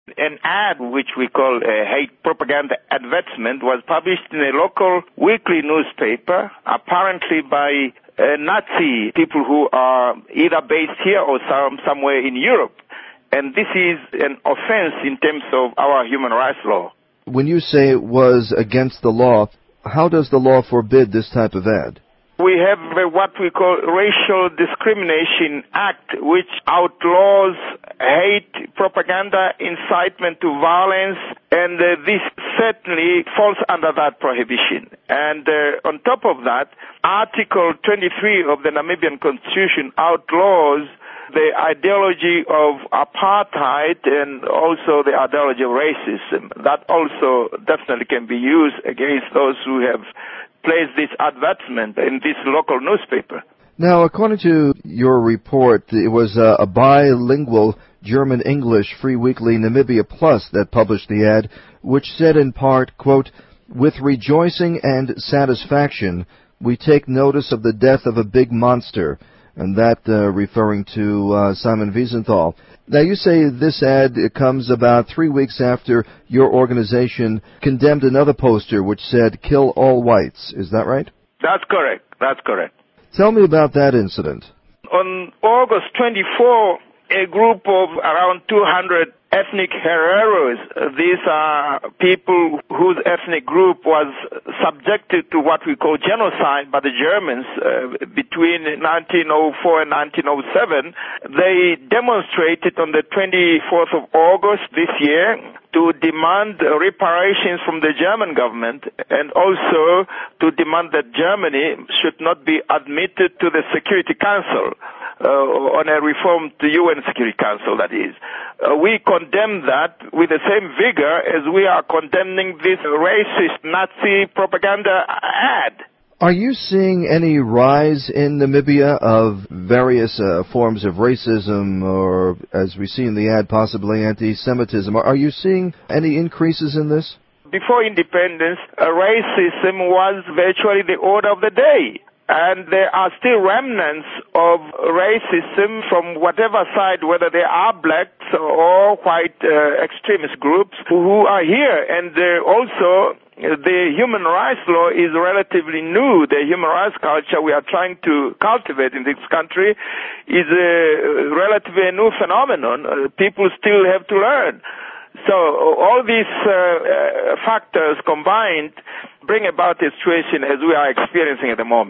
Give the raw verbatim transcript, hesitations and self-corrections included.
An ad which we call a hate propaganda advertisement was published in a local weekly newspaper, apparently by uh, Nazi people who are either based here or some, somewhere in Europe. And this is an offense in terms of our human rights law. When you say it was against the law, how does the law forbid this type of ad? We have uh, what we call Racial Discrimination Act, which outlaws hate, propaganda, incitement to violence, and uh, this certainly falls under that prohibition. And uh, on top of that, Article twenty-three of the Namibian Constitution outlaws the ideology of apartheid and also the ideology of racism. That also definitely can be used against those who have placed this advertisement in this local newspaper. Now, according to your report, it was a, a bilingual German-English free weekly Namibia Plus that published the ad, which said in part, quote, "With rejoicing and satisfaction, we take notice of the death of a big monster," and that uh, referring to uh, Simon Wiesenthal. Now, you say this ad comes about three weeks after your organization condemned another poster which said, "Kill all whites." Is that right? That's correct. That's correct. Tell me about that incident. On August twenty-fourth, a group of around two hundred ethnic Hereros, these are people whose ethnic group was subjected to what we call genocide by the Germans uh, between nineteen oh four and nineteen oh seven. They demonstrated on the twenty-fourth of August this year to demand reparations from the German government and also to demand that Germany should not be admitted to the Security Council. Uh, on a reform to U N Security Council, that is. Uh, we condemn that with the same vigor as we are condemning this racist Nazi propaganda ad. Are you seeing any rise in Namibia of various uh, forms of racism or, as we see in the ad, possibly anti-Semitism? Are you seeing any increases in this? Before independence, uh, racism was virtually the order of the day. And there are still remnants of racism from whatever side, whether they are blacks or white uh, extremist groups who are here. And uh, also, the human rights law is relatively new. The human rights culture we are trying to cultivate in this country is a relatively new phenomenon. Uh, people still have to learn. So all these uh, uh, factors combined bring about the situation as we are experiencing at the moment.